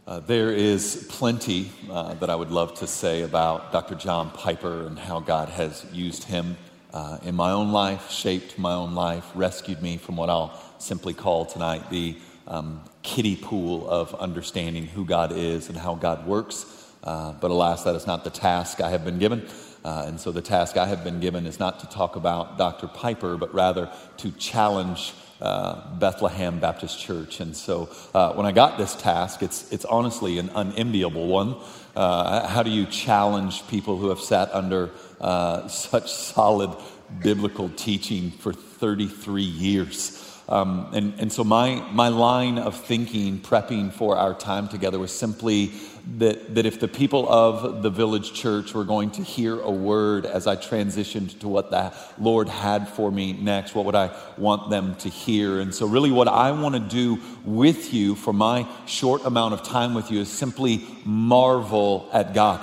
There is plenty that I would love to say about Dr. John Piper and how God has used him in my own life, shaped my own life, rescued me from what I'll simply call tonight the kiddie pool of understanding who God is and how God works. But alas, that is not the task I have been given. And so the task I have been given is not to talk about Dr. Piper, but rather to challenge Bethlehem Baptist Church. And so when I got this task, it's honestly an unenviable one. How do you challenge people who have sat under such solid biblical teaching for 33 years? And so my line of thinking, prepping for our time together was simply that if the people of the Village Church were going to hear a word as I transitioned to what the Lord had for me next, what would I want them to hear? And so really what I want to do with you for my short amount of time with you is simply marvel at God.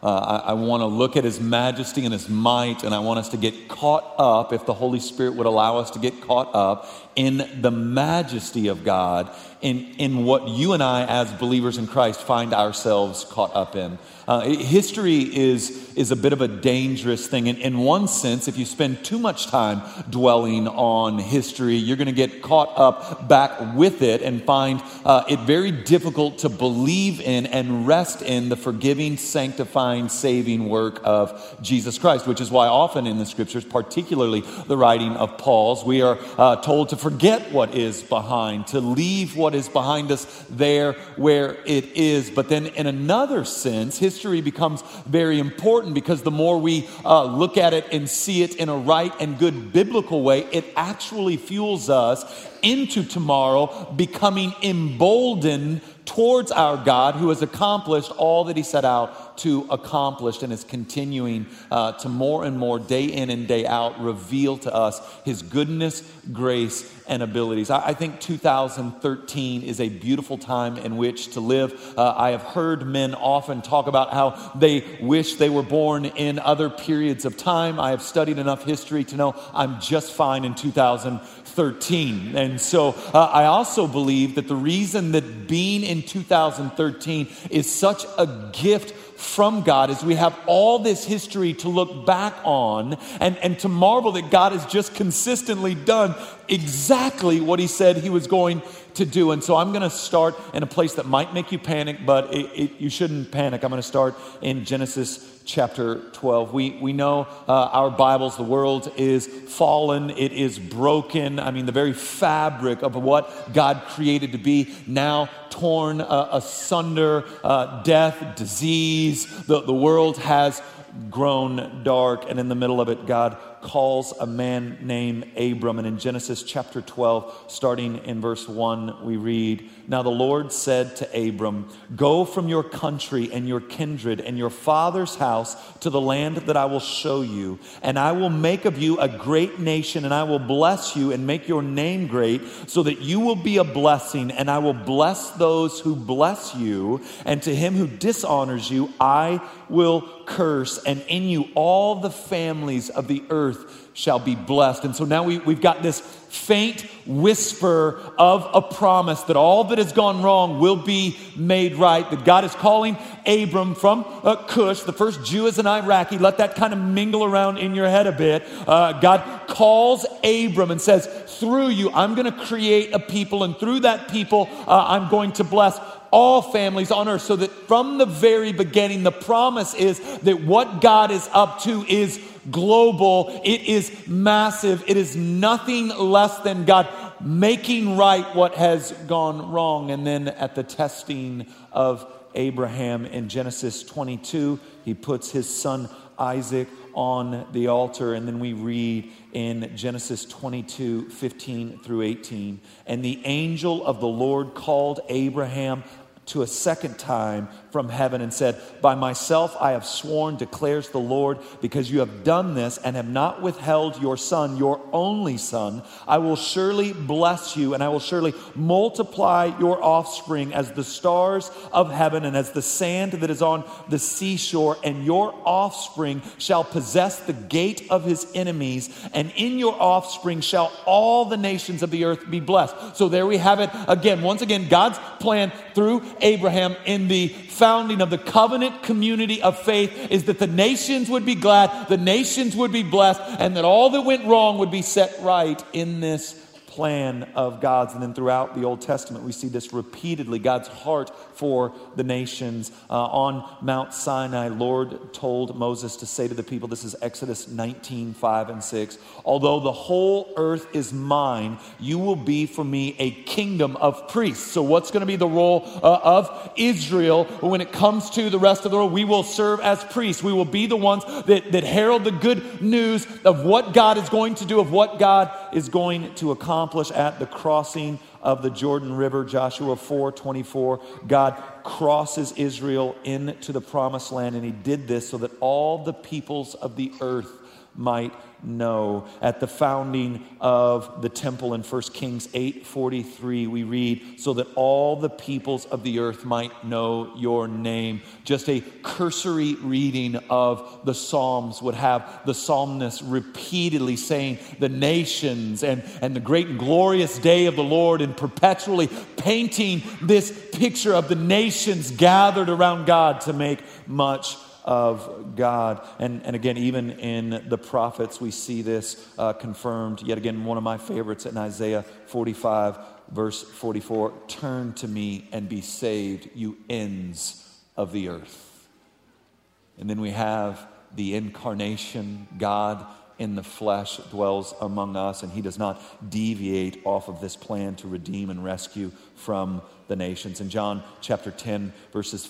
I want to look at His majesty and His might, and I want us to get caught up, if the Holy Spirit would allow us to get caught up in the majesty of God, in what you and I as believers in Christ find ourselves caught up in. History is a bit of a dangerous thing. In one sense, if you spend too much time dwelling on history, you're going to get caught up back with it and find it very difficult to believe in and rest in the forgiving, sanctifying, saving work of Jesus Christ, which is why often in the Scriptures, particularly the writing of Paul's, we are told to forget what is behind, to leave what is behind us there where it is. But then in another sense, history becomes very important because the more we look at it and see it in a right and good biblical way, it actually fuels us into tomorrow becoming emboldened towards our God who has accomplished all that He set out to accomplish and is continuing to more and more day in and day out reveal to us His goodness, grace, and abilities. I think 2013 is a beautiful time in which to live. I have heard men often talk about how they wish they were born in other periods of time. I have studied enough history to know I'm just fine in 2013. And so I also believe that the reason that being in 2013 is such a gift from God is we have all this history to look back on and to marvel that God has just consistently done exactly what He said He was going to do. And so I'm going to start in a place that might make you panic, but you shouldn't panic. I'm going to start in Genesis chapter 12. We know our Bibles, the world is fallen, it is broken. I mean, the very fabric of what God created to be now torn asunder, death, disease. The world has grown dark, and in the middle of it, God calls a man named Abram. And in Genesis chapter 12, starting in verse 1, we read, "Now the Lord said to Abram, go from your country and your kindred and your father's house to the land that I will show you. And I will make of you a great nation, and I will bless you and make your name great, so that you will be a blessing. And I will bless those who bless you, and to him who dishonors you, I will curse. And in you all the families of the earth shall be blessed." And so now we've got this faint whisper of a promise that all that has gone wrong will be made right. That God is calling Abram from Cush, the first Jew as an Iraqi. Let that kind of mingle around in your head a bit. God calls Abram and says, through you, I'm going to create a people, and through that people, I'm going to bless all families on earth. So that from the very beginning, the promise is that what God is up to is global. It is massive. It is nothing less than God making right what has gone wrong. And then at the testing of Abraham in Genesis 22, he puts his son Isaac on the altar. And then we read in Genesis 22, 15 through 18, "And the angel of the Lord called Abraham to a second time from heaven and said, by myself I have sworn, declares the Lord, because you have done this and have not withheld your son, your only son, I will surely bless you, and I will surely multiply your offspring as the stars of heaven and as the sand that is on the seashore, and your offspring shall possess the gate of his enemies, and in your offspring shall all the nations of the earth be blessed. So there we have it again. Once again, God's plan through Abraham in the founding of the covenant community of faith is that the nations would be glad, the nations would be blessed, and that all that went wrong would be set right in this plan of God's. And then throughout the Old Testament, we see this repeatedly, God's heart for the nations. On Mount Sinai, Lord told Moses to say to the people, this is Exodus 19:5-6, although the whole earth is mine, you will be for me a kingdom of priests. So what's going to be the role of Israel when it comes to the rest of the world? We will serve as priests. We will be the ones that herald the good news of what God is going to do, of what God is going to accomplish at the crossing of the Jordan River. Joshua 4:24, God crosses Israel into the promised land, and he did this so that all the peoples of the earth might know. At the founding of the temple in 1 Kings 8:43, we read, so that all the peoples of the earth might know your name. Just a cursory reading of the Psalms would have the psalmist repeatedly saying the nations and the great and glorious day of the Lord, and perpetually painting this picture of the nations gathered around God to make much of God. And again, even in the prophets, we see this confirmed. Yet again, one of my favorites in Isaiah 45, verse 44, turn to me and be saved, you ends of the earth. And then we have the incarnation. God in the flesh dwells among us, and he does not deviate off of this plan to redeem and rescue from the nations. In John chapter 10, verses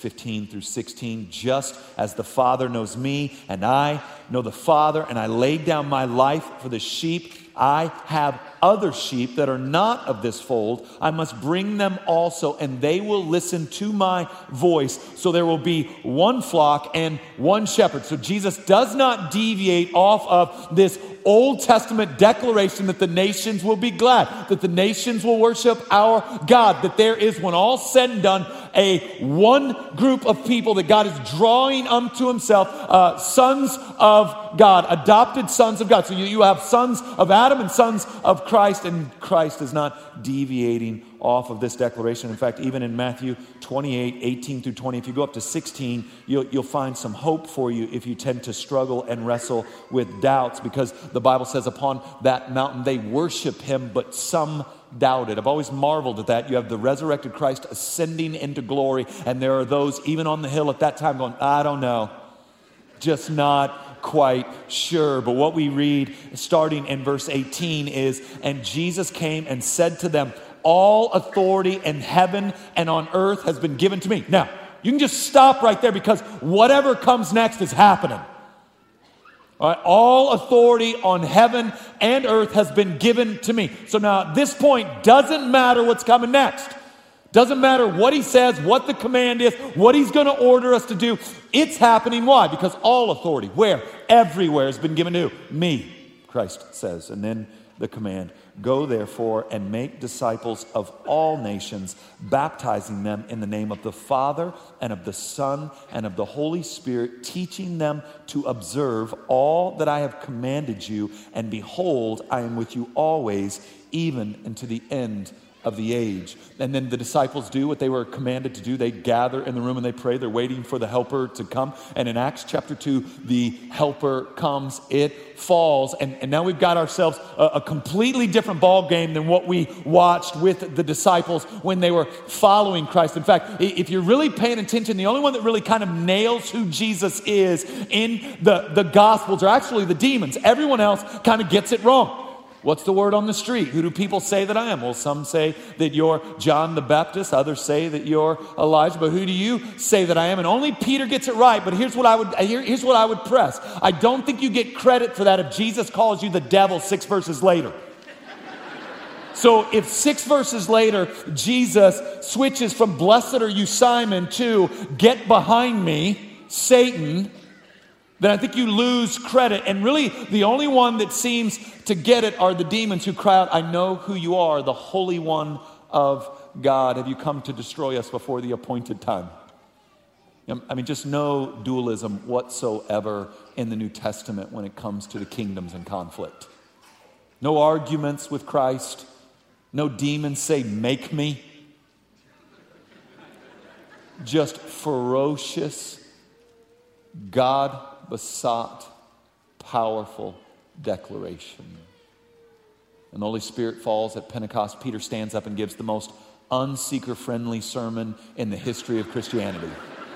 15-16, just as the Father knows me, and I know the Father, and I laid down my life for the sheep, I have other sheep that are not of this fold. I must bring them also, and they will listen to my voice. So there will be one flock and one shepherd. So Jesus does not deviate off of this Old Testament declaration that the nations will be glad, that the nations will worship our God, that there is, when all's said and done, a one group of people that God is drawing unto himself, sons of God, adopted sons of God. So you have sons of Adam and sons of Christ, and Christ is not deviating off of this declaration. In fact, even in Matthew 28:18-20, if you go up to 16, you'll find some hope for you if you tend to struggle and wrestle with doubts, because the Bible says upon that mountain they worship him, but some doubted. I've always marveled at that. You have the resurrected Christ ascending into glory, and there are those even on the hill at that time going, I don't know, just not quite sure. But what we read starting in verse 18 is, and Jesus came and said to them, all authority in heaven and on earth has been given to me. Now, you can just stop right there, because whatever comes next is happening. All right, all authority on heaven and earth has been given to me. So now at this point, doesn't matter what's coming next. Doesn't matter what he says, what the command is, what he's going to order us to do. It's happening. Why? Because all authority, where? Everywhere has been given to me, Christ says. And then the command, go therefore and make disciples of all nations, baptizing them in the name of the Father and of the Son and of the Holy Spirit, teaching them to observe all that I have commanded you. And behold, I am with you always, even unto the end of the age. And then the disciples do what they were commanded to do. They gather in the room and they pray. They're waiting for the helper to come. And in Acts chapter 2, the helper comes, it falls. And now we've got ourselves a completely different ball game than what we watched with the disciples when they were following Christ. In fact, if you're really paying attention, the only one that really kind of nails who Jesus is in the Gospels are actually the demons. Everyone else kind of gets it wrong. What's the word on the street? Who do people say that I am? Well, some say that you're John the Baptist. Others say that you're Elijah. But who do you say that I am? And only Peter gets it right. But here's what I would press. I don't think you get credit for that if Jesus calls you the devil 6 verses later. So if 6 verses later, Jesus switches from blessed are you, Simon, to get behind me, Satan, then I think you lose credit. And really, the only one that seems to get it are the demons who cry out, I know who you are, the Holy One of God. Have you come to destroy us before the appointed time? I mean, just no dualism whatsoever in the New Testament when it comes to the kingdoms and conflict. No arguments with Christ. No demons say, make me. Just ferocious, God-besought, powerful declaration. And the Holy Spirit falls at Pentecost. Peter stands up and gives the most unseeker-friendly sermon in the history of Christianity.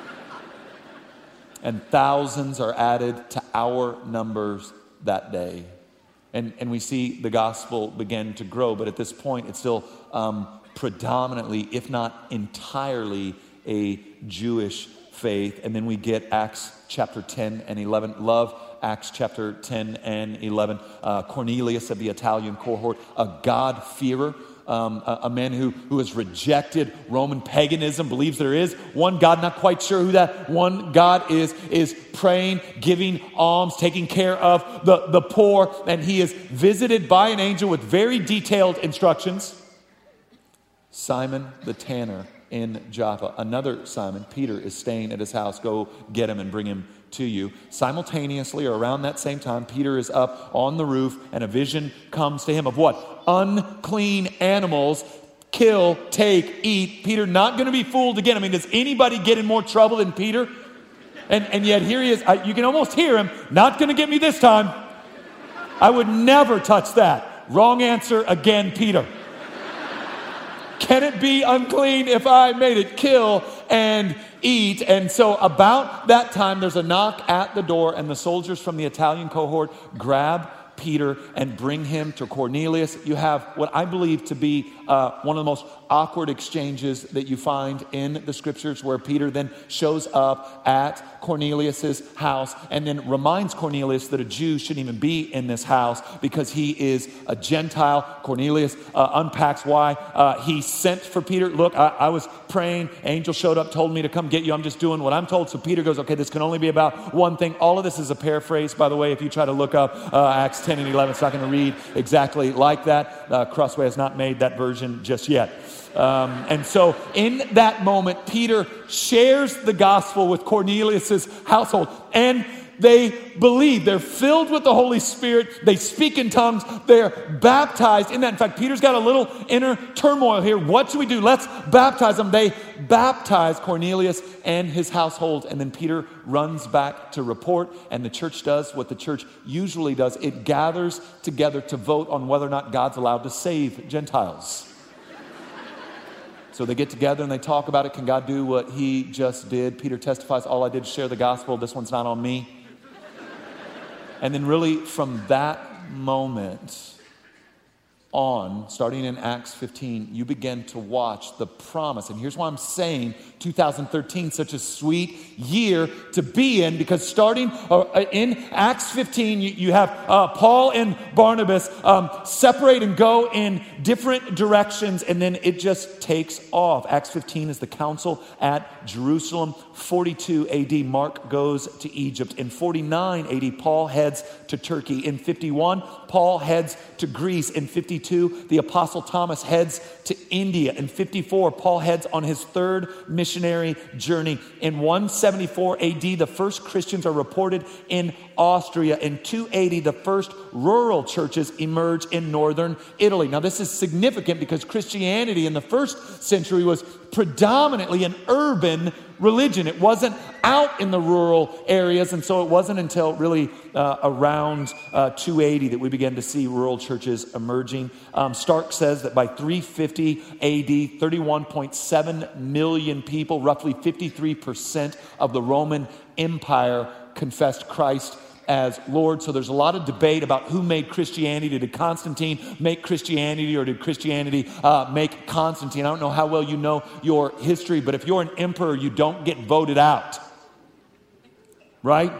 And thousands are added to our numbers that day. And we see the gospel begin to grow, but at this point it's still predominantly, if not entirely, a Jewish faith. And then we get Acts chapter 10 and 11. Love Acts chapter 10 and 11. Cornelius of the Italian cohort, a God-fearer, a man who has rejected Roman paganism, believes there is one God, not quite sure who that one God is praying, giving alms, taking care of the poor, and he is visited by an angel with very detailed instructions. Simon the tanner in Joppa, another Simon, Peter, is staying at his house. Go get him and bring him to you. Simultaneously, or around that same time, Peter is up on the roof and a vision comes to him of what? Unclean animals, kill, take, eat. Peter not going to be fooled again. I mean, does anybody get in more trouble than Peter? And yet here he is. You can almost hear him. Not going to get me this time. I would never touch that. Wrong answer again, Peter. Can it be unclean if I made it? Kill and eat. And so about that time, there's a knock at the door, and the soldiers from the Italian cohort grab Peter and bring him to Cornelius. You have what I believe to be one of the most awkward exchanges that you find in the scriptures, where Peter then shows up at Cornelius's house and then reminds Cornelius that a Jew shouldn't even be in this house because he is a Gentile. Cornelius unpacks why he sent for Peter. Look, I was praying. Angel showed up, told me to come get you. I'm just doing what I'm told. So Peter goes, okay, this can only be about one thing. All of this is a paraphrase, by the way. If you try to look up Acts 10 and 11, it's not going to read exactly like that. Crossway has not made that version just yet. And so in that moment, Peter shares the gospel with Cornelius's household, and they believe. They're filled with the Holy Spirit. They speak in tongues. They're baptized in that. In fact, Peter's got a little inner turmoil here. What should we do? Let's baptize them. They baptize Cornelius and his household, and then Peter runs back to report, and the church does what the church usually does. It gathers together to vote on whether or not God's allowed to save Gentiles. So they get together and they talk about it. Can God do what he just did? Peter testifies, all I did is share the gospel. This one's not on me. And then really from that moment on, starting in Acts 15, you begin to watch the promise. And here's why I'm saying 2013, such a sweet year to be in, because starting in Acts 15, you have Paul and Barnabas separate and go in different directions, and then it just takes off. Acts 15 is the council at Jerusalem. 42 AD, Mark goes to Egypt. In 49 AD, Paul heads to Turkey. In 51, Paul heads to Greece. In 52, the Apostle Thomas heads to India. In 54, Paul heads on his third missionary journey. In 174 AD, the first Christians are reported in Austria. In 280, the first rural churches emerge in northern Italy. Now, this is significant because Christianity in the first century was predominantly an urban religion. It wasn't out in the rural areas, and so it wasn't until really around 280 that we began to see rural churches emerging. Stark says that by 350 AD, 31.7 million people, roughly 53% of the Roman Empire, confessed Christ as Lord. So there's a lot of debate about who made Christianity. Did Constantine make Christianity, or did Christianity make Constantine? I don't know how well you know your history, but if you're an emperor, you don't get voted out, right?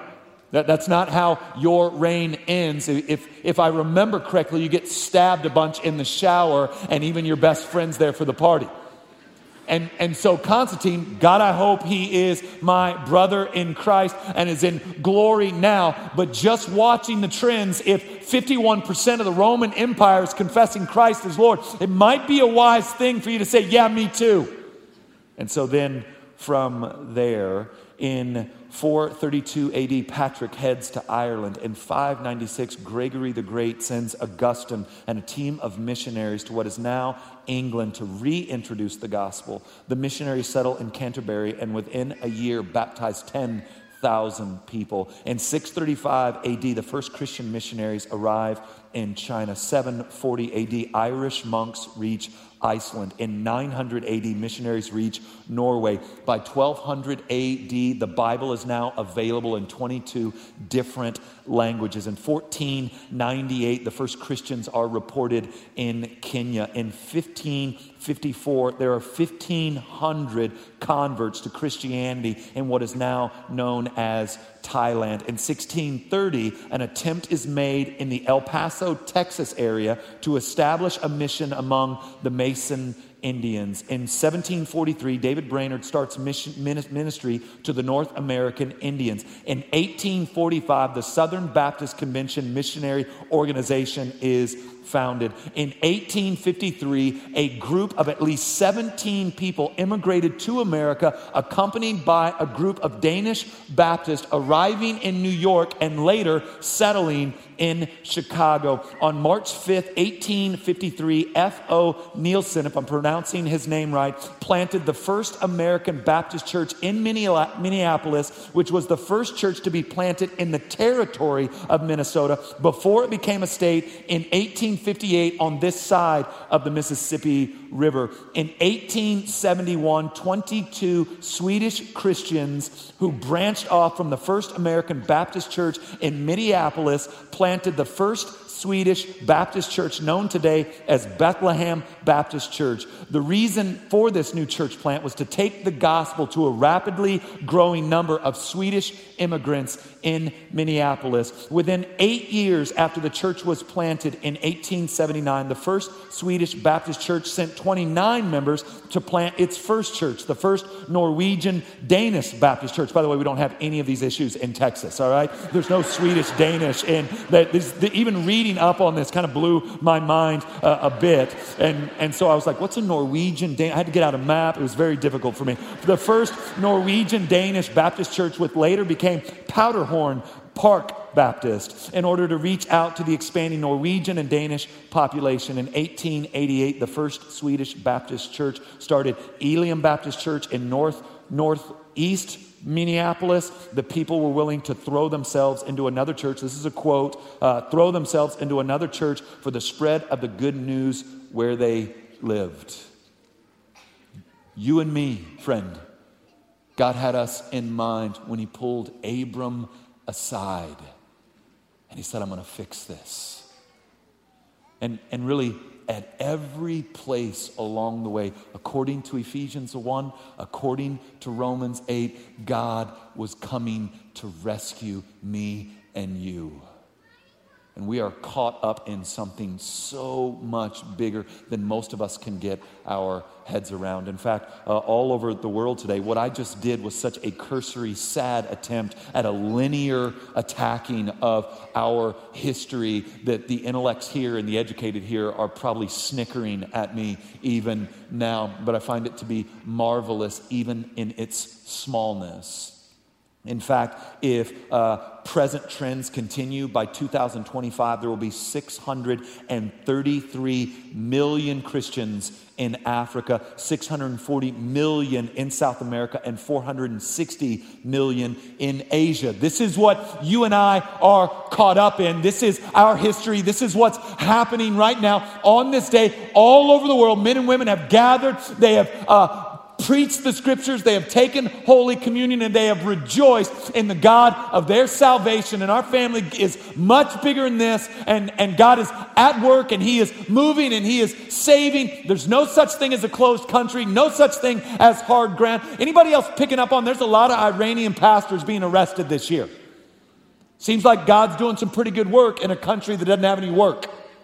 That's not how your reign ends. If I remember correctly, you get stabbed a bunch in the shower and even your best friend's there for the party. And so Constantine, God, I hope he is my brother in Christ and is in glory now. But just watching the trends, if 51% of the Roman Empire is confessing Christ as Lord, it might be a wise thing for you to say, yeah, me too. And so then from there, in 432 AD, Patrick heads to Ireland. In 596, Gregory the Great sends Augustine and a team of missionaries to what is now England to reintroduce the gospel. The missionaries settle in Canterbury and within a year baptize 10,000 people. In 635 AD, the first Christian missionaries arrive in China. 740 AD, Irish monks reach Iceland. In 900 AD, missionaries reach Norway. By 1200 AD, the Bible is now available in 22 different languages. In 1498, the first Christians are reported in Kenya. In 1554, there are 1,500 converts to Christianity in what is now known as Thailand. In 1630, an attempt is made in the El Paso, Texas area to establish a mission among the Mason Indians. In 1743, David Brainerd starts ministry to the North American Indians. In 1845, the Southern Baptist Convention Missionary Organization is founded. In 1853, a group of at least 17 people immigrated to America, accompanied by a group of Danish Baptists arriving in New York and later settling in Chicago. On March 5th, 1853, F.O. Nielsen, if I'm pronouncing his name right, planted the first American Baptist church in Minneapolis, which was the first church to be planted in the territory of Minnesota before it became a state in 1858 on this side of the Mississippi River. In 1871, 22 Swedish Christians who branched off from the first American Baptist church in Minneapolis planted the first Swedish Baptist church known today as Bethlehem Baptist Church. The reason for this new church plant was to take the gospel to a rapidly growing number of Swedish immigrants in Minneapolis. Within 8 years after the church was planted in 1879, the first Swedish Baptist church sent 29 members to plant its first church, the first Norwegian Danish Baptist church. By the way, we don't have any of these issues in Texas, all right? There's no Swedish Danish. And even reading up on this kind of blew my mind a bit. And so I was like, what's a Norwegian Danish? I had to get out a map. It was very difficult for me. The first Norwegian Danish Baptist church, which later became Powderhorn Park Baptist, in order to reach out to the expanding Norwegian and Danish population. In 1888, the first Swedish Baptist church started Elim Baptist Church in northeast Minneapolis. The people were willing to throw themselves into another church. This is a quote, throw themselves into another church for the spread of the good news where they lived. You and me, friend, God had us in mind when he pulled Abram aside and he said, I'm going to fix this. And really, at every place along the way, according to Ephesians 1, according to Romans 8, God was coming to rescue me and you. And we are caught up in something so much bigger than most of us can get our heads around. In fact, all over the world today, what I just did was such a cursory, sad attempt at a linear attacking of our history that the intellects here and the educated here are probably snickering at me even now. But I find it to be marvelous even in its smallness. In fact, if present trends continue, by 2025, there will be 633 million Christians in Africa, 640 million in South America, and 460 million in Asia. This is what you and I are caught up in. This is our history. This is what's happening right now. On this day, all over the world, men and women have gathered. They have preached the scriptures, they have taken Holy Communion, and they have rejoiced in the God of their salvation. And our family is much bigger than this, and God is at work, and he is moving, and he is saving. There's no such thing as a closed country, no such thing as hard ground. Anybody else picking up on there's a lot of Iranian pastors being arrested this year? Seems like God's doing some pretty good work in a country that doesn't have any work.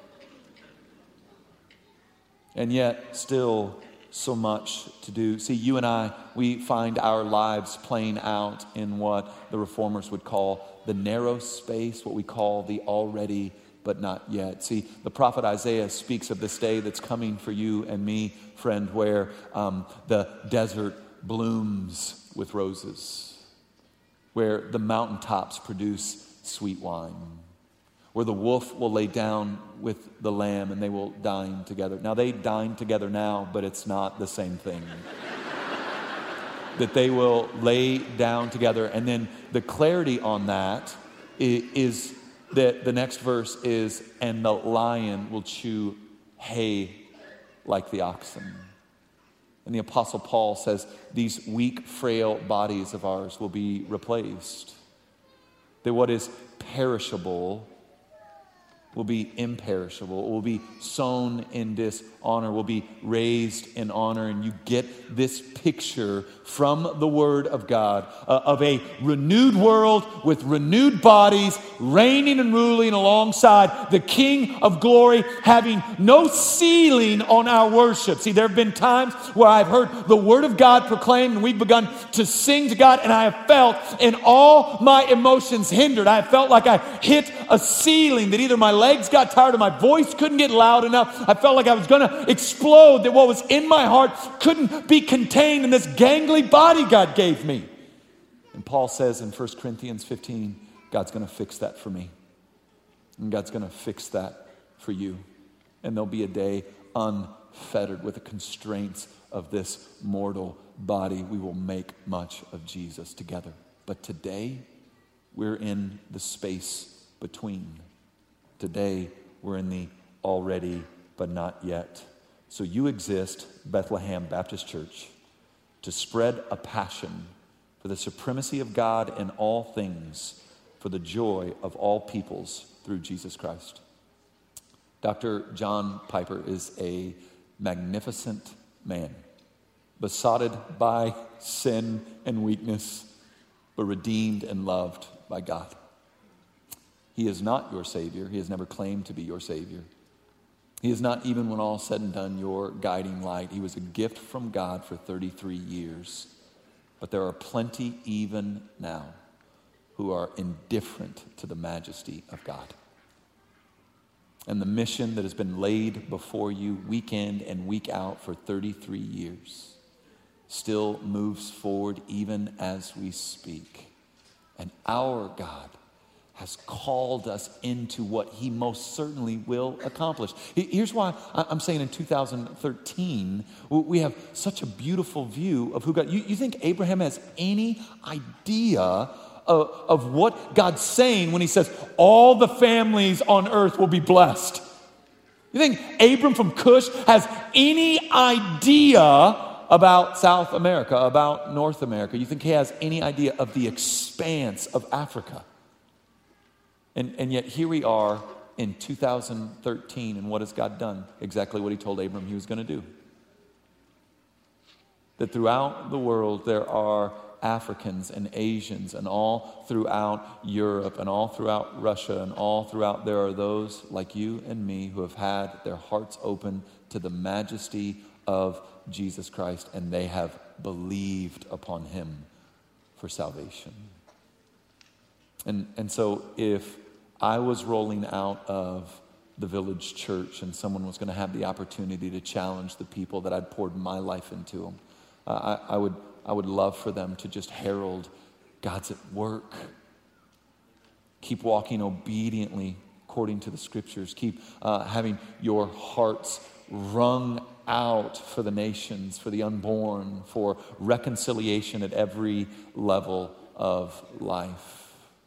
And yet, still so much to do. See, you and I, we find our lives playing out in what the reformers would call the narrow space, what we call the already but not yet. See, the prophet Isaiah speaks of this day that's coming for you and me, friend, where the desert blooms with roses, where the mountaintops produce sweet wine, where the wolf will lay down with the lamb and they will dine together. Now, they dine together now, but it's not the same thing. That they will lay down together. And then the clarity on that is that the next verse is, and the lion will chew hay like the oxen. And the Apostle Paul says these weak, frail bodies of ours will be replaced. That what is perishable will be imperishable, will be sown in dishonor, will be raised in honor. And you get this picture from the Word of God of a renewed world with renewed bodies, reigning and ruling alongside the King of glory, having no ceiling on our worship. See, there have been times where I've heard the Word of God proclaimed and we've begun to sing to God, and I have felt in all my emotions hindered. I have felt like I hit a ceiling, that either my legs got tired or my voice couldn't get loud enough. I felt like I was going to explode, that what was in my heart couldn't be contained in this gangly body God gave me. And Paul says in 1 Corinthians 15, God's going to fix that for me. And God's going to fix that for you. And there'll be a day unfettered with the constraints of this mortal body. We will make much of Jesus together. But today, we're in the space between. Today, we're in the already but not yet. So you exist, Bethlehem Baptist Church, to spread a passion for the supremacy of God in all things, for the joy of all peoples through Jesus Christ. Dr. John Piper is a magnificent man, besotted by sin and weakness, but redeemed and loved by God. He is not your Savior. He has never claimed to be your Savior. He is not, even when all said and done, your guiding light. He was a gift from God for 33 years. But there are plenty even now who are indifferent to the majesty of God. And the mission that has been laid before you week in and week out for 33 years still moves forward even as we speak. And our God has called us into what he most certainly will accomplish. Here's why I'm saying in 2013, we have such a beautiful view of who God... You think Abraham has any idea of what God's saying when he says, all the families on earth will be blessed? You think Abram from Cush has any idea about South America, about North America? You think he has any idea of the expanse of Africa? And yet here we are in 2013, and what has God done? Exactly what he told Abram he was going to do. That throughout the world there are Africans and Asians, and all throughout Europe, and all throughout Russia, and all throughout there are those like you and me who have had their hearts open to the majesty of Jesus Christ, and they have believed upon him for salvation. And so if I was rolling out of the village church and someone was going to have the opportunity to challenge the people that I'd poured my life into them, I would love for them to just herald God's at work. Keep walking obediently according to the scriptures. Keep having your hearts wrung out for the nations, for the unborn, for reconciliation at every level of life.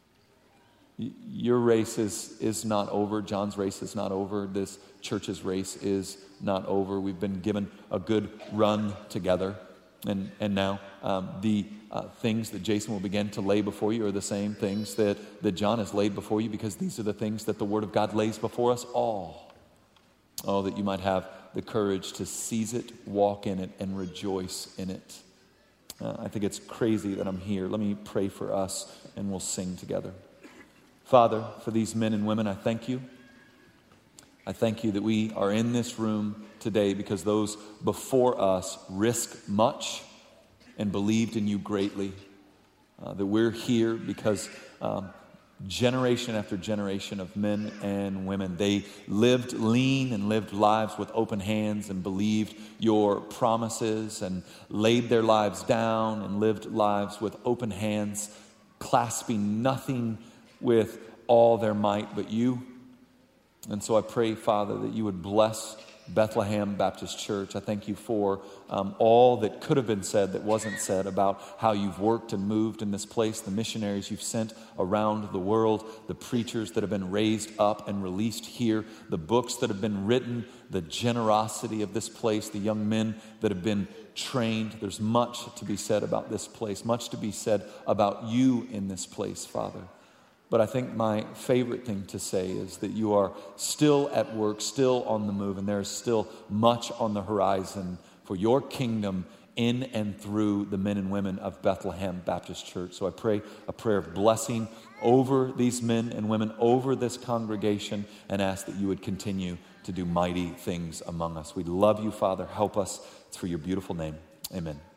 Your race is not over. John's race is not over. This church's race is not over. We've been given a good run together. And now the things that Jason will begin to lay before you are the same things that John has laid before you, because these are the things that the Word of God lays before us all. Oh, that you might have the courage to seize it, walk in it, and rejoice in it. I think it's crazy that I'm here. Let me pray for us, and we'll sing together. Father, for these men and women, I thank you. I thank you that we are in this room today because those before us risked much and believed in you greatly. That we're here because generation after generation of men and women, they lived lean and lived lives with open hands and believed your promises and laid their lives down and lived lives with open hands, clasping nothing with all their might but you. And so I pray, Father, that you would bless Bethlehem Baptist Church. I thank you for all that could have been said that wasn't said about how you've worked and moved in this place, the missionaries you've sent around the world, the preachers that have been raised up and released here, the books that have been written, the generosity of this place, the young men that have been trained. There's much to be said about this place, much to be said about you in this place, Father. But I think my favorite thing to say is that you are still at work, still on the move, and there is still much on the horizon for your kingdom in and through the men and women of Bethlehem Baptist Church. So I pray a prayer of blessing over these men and women, over this congregation, and ask that you would continue to do mighty things among us. We love you, Father. Help us. It's for your beautiful name. Amen.